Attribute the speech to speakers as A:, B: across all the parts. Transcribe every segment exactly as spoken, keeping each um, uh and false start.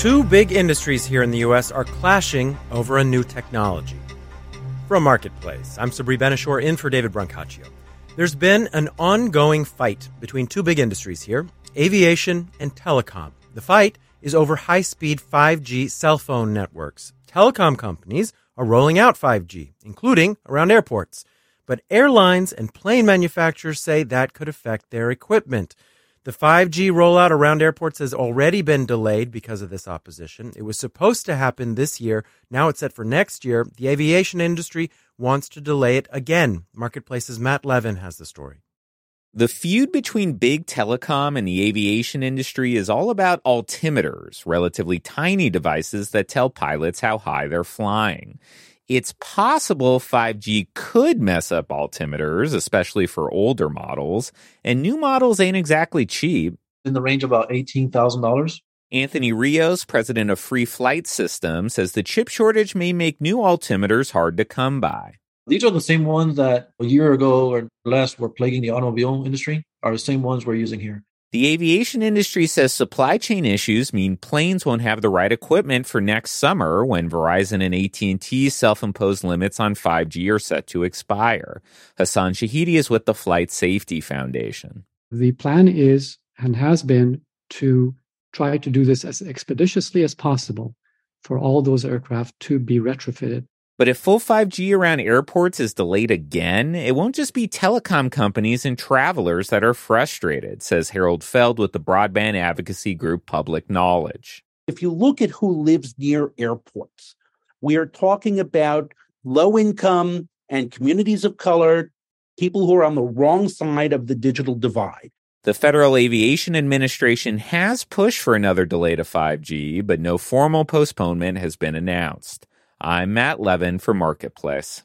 A: Two big industries here in the U S are clashing over a new technology. From Marketplace, I'm Sabri Benishore in for David Brancaccio. There's been an ongoing fight between two big industries here, aviation and telecom. The fight is over high-speed five G cell phone networks. Telecom companies are rolling out five G, including around airports. But airlines and plane manufacturers say that could affect their equipment. The five G rollout around airports has already been delayed because of this opposition. It was supposed to happen this year. Now it's set for next year. The aviation industry wants to delay it again. Marketplace's Matt Levin has the story.
B: The feud between big telecom and the aviation industry is all about altimeters, relatively tiny devices that tell pilots how high they're flying. It's possible five G could mess up altimeters, especially for older models, and new models ain't exactly cheap.
C: In the range of about eighteen thousand dollars.
B: Anthony Rios, president of Free Flight Systems, says the chip shortage may make new altimeters hard to come by.
C: These are the same ones that a year ago or less were plaguing the automobile industry, are the same ones we're using here.
B: The aviation industry says supply chain issues mean planes won't have the right equipment for next summer when Verizon and A T and T's self-imposed limits on five G are set to expire. Hassan Shahidi is with the Flight Safety Foundation.
D: The plan is and has been to try to do this as expeditiously as possible for all those aircraft to be retrofitted.
B: But if full five G around airports is delayed again, it won't just be telecom companies and travelers that are frustrated, says Harold Feld with the broadband advocacy group Public Knowledge.
E: If you look at who lives near airports, we are talking about low income and communities of color, people who are on the wrong side of the digital divide.
B: The Federal Aviation Administration has pushed for another delay to five G, but no formal postponement has been announced. I'm Matt Levin for Marketplace.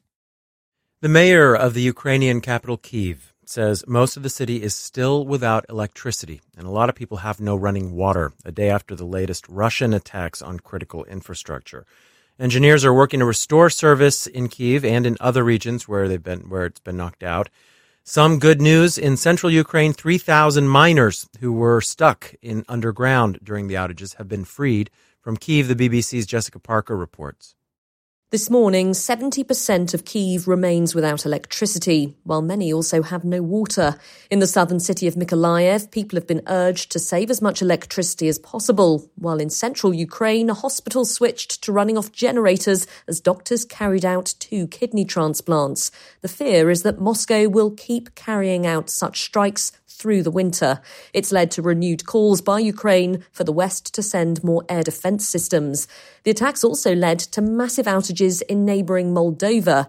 A: The mayor of the Ukrainian capital, Kyiv, says most of the city is still without electricity, and a lot of people have no running water a day after the latest Russian attacks on critical infrastructure. Engineers are working to restore service in Kyiv and in other regions where they've been where it's been knocked out. Some good news in central Ukraine, three thousand miners who were stuck in underground during the outages have been freed. From Kyiv, the B B C's Jessica Parker reports.
F: This morning, seventy percent of Kyiv remains without electricity, while many also have no water. In the southern city of Mykolaiv, people have been urged to save as much electricity as possible, while in central Ukraine, a hospital switched to running off generators as doctors carried out two kidney transplants. The fear is that Moscow will keep carrying out such strikes through the winter. It's led to renewed calls by Ukraine for the West to send more air defense systems. The attacks also led to massive outages in neighboring Moldova.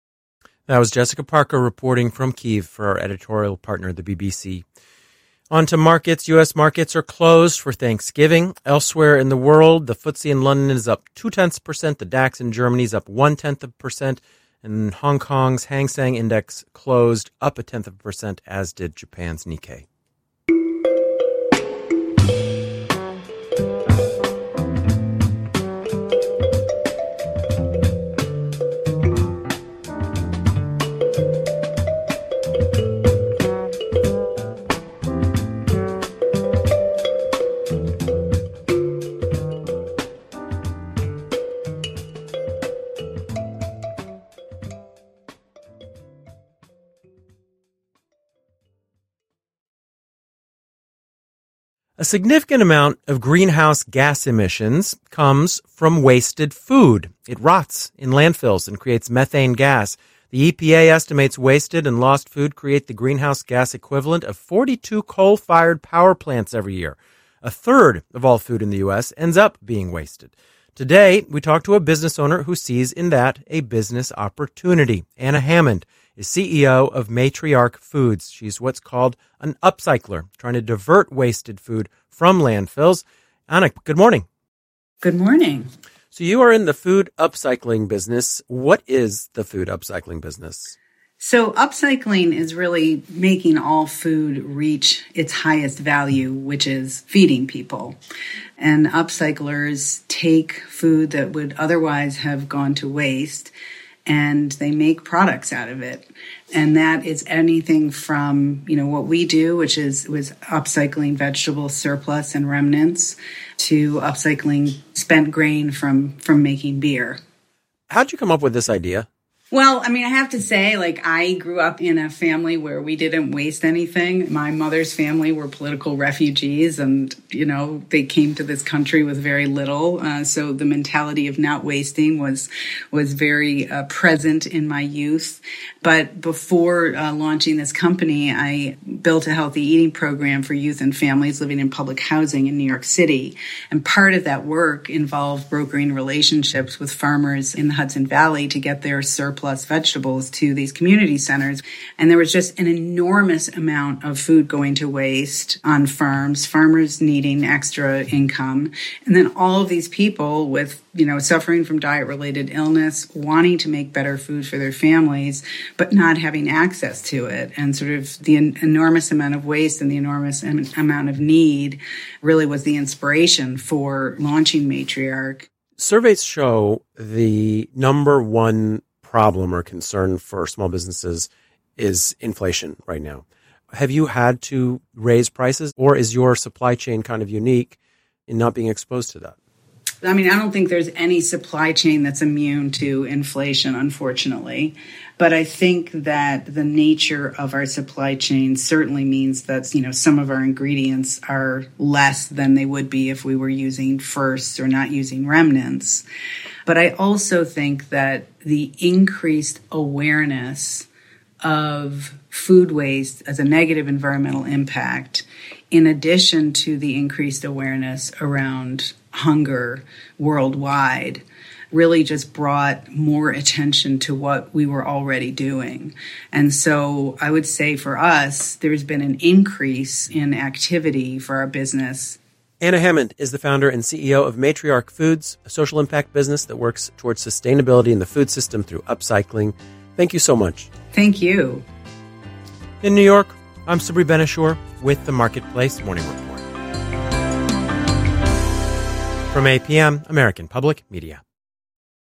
A: That was Jessica Parker reporting from Kyiv for our editorial partner, the B B C. On to markets. U S markets are closed for Thanksgiving. Elsewhere in the world, the F T S E in London is up two-tenths percent. The DAX in Germany is up one-tenth of a percent. And Hong Kong's Hang Seng Index closed up a tenth of a percent, as did Japan's Nikkei. A significant amount of greenhouse gas emissions comes from wasted food. It rots in landfills and creates methane gas. The E P A estimates wasted and lost food create the greenhouse gas equivalent of forty-two coal-fired power plants every year. A third of all food in the U S ends up being wasted. Today, we talk to a business owner who sees in that a business opportunity. Anna Hammond is C E O of Matriarch Foods. She's what's called an upcycler, trying to divert wasted food from landfills. Anna, good morning.
G: Good morning.
A: So you are in the food upcycling business. What is the food upcycling business?
G: So upcycling is really making all food reach its highest value, which is feeding people. And upcyclers take food that would otherwise have gone to waste and they make products out of it. And that is anything from, you know, what we do, which is was upcycling vegetable surplus and remnants, to upcycling spent grain from from making beer.
A: How'd you come up with this idea?
G: Well, I mean, I have to say, like, I grew up in a family where we didn't waste anything. My mother's family were political refugees, and, you know, they came to this country with very little. Uh, so the mentality of not wasting was was very uh, present in my youth. But before uh, launching this company, I built a healthy eating program for youth and families living in public housing in New York City. And part of that work involved brokering relationships with farmers in the Hudson Valley to get their surplus plus vegetables to these community centers. And there was just an enormous amount of food going to waste on farms, farmers needing extra income. And then all of these people with, you know, suffering from diet-related illness, wanting to make better food for their families, but not having access to it. And sort of the en- enormous amount of waste and the enormous am- amount of need really was the inspiration for launching Matriarch.
A: Surveys show the number one problem or concern for small businesses is inflation right now. Have you had to raise prices, or is your supply chain kind of unique in not being exposed to that?
G: I mean, I don't think there's any supply chain that's immune to inflation, unfortunately. But I think that the nature of our supply chain certainly means that, you know, some of our ingredients are less than they would be if we were using firsts or not using remnants. But I also think that the increased awareness of food waste as a negative environmental impact, in addition to the increased awareness around hunger worldwide, really just brought more attention to what we were already doing. And so I would say for us, there's been an increase in activity for our business.
A: Anna Hammond is the founder and C E O of Matriarch Foods, a social impact business that works towards sustainability in the food system through upcycling. Thank you so much.
G: Thank you.
A: In New York, I'm Sabri Ben-Achour with the Marketplace Morning Report. From A P M, American Public Media.